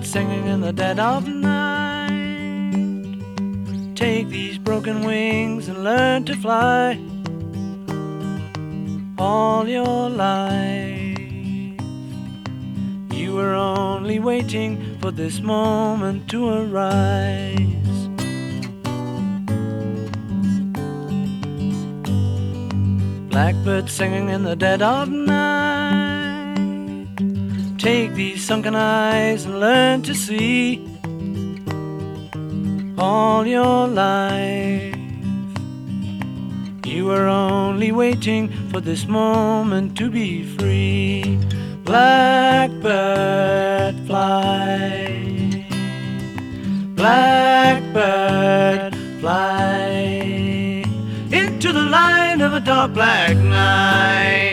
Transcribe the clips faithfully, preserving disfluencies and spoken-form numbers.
Blackbird singing in the dead of night. Take these broken wings and learn to fly. All your life you were only waiting for this moment to arise. Blackbird singing in the dead of night. Take these sunken eyes and learn to see. All your life you were only waiting for this moment to be free. Blackbird fly, blackbird fly into the light of a dark black night.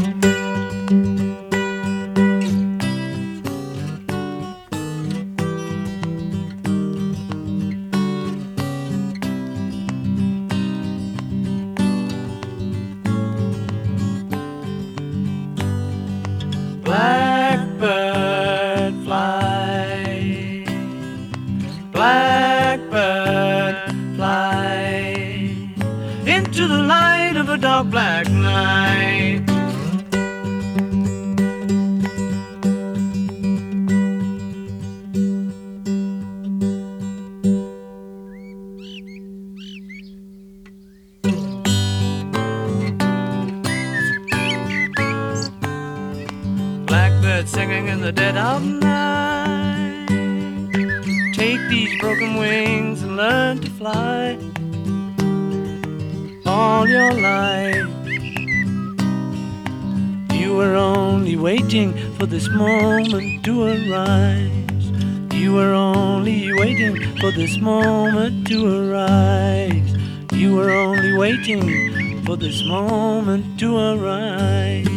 Blackbird fly, blackbird fly into the light of a dark black night. Blackbird singing in the dead of night. Take these broken wings and learn to fly. All your life you were only waiting for this moment to arise. You were only waiting for this moment to arise. You were only waiting for this moment to arise.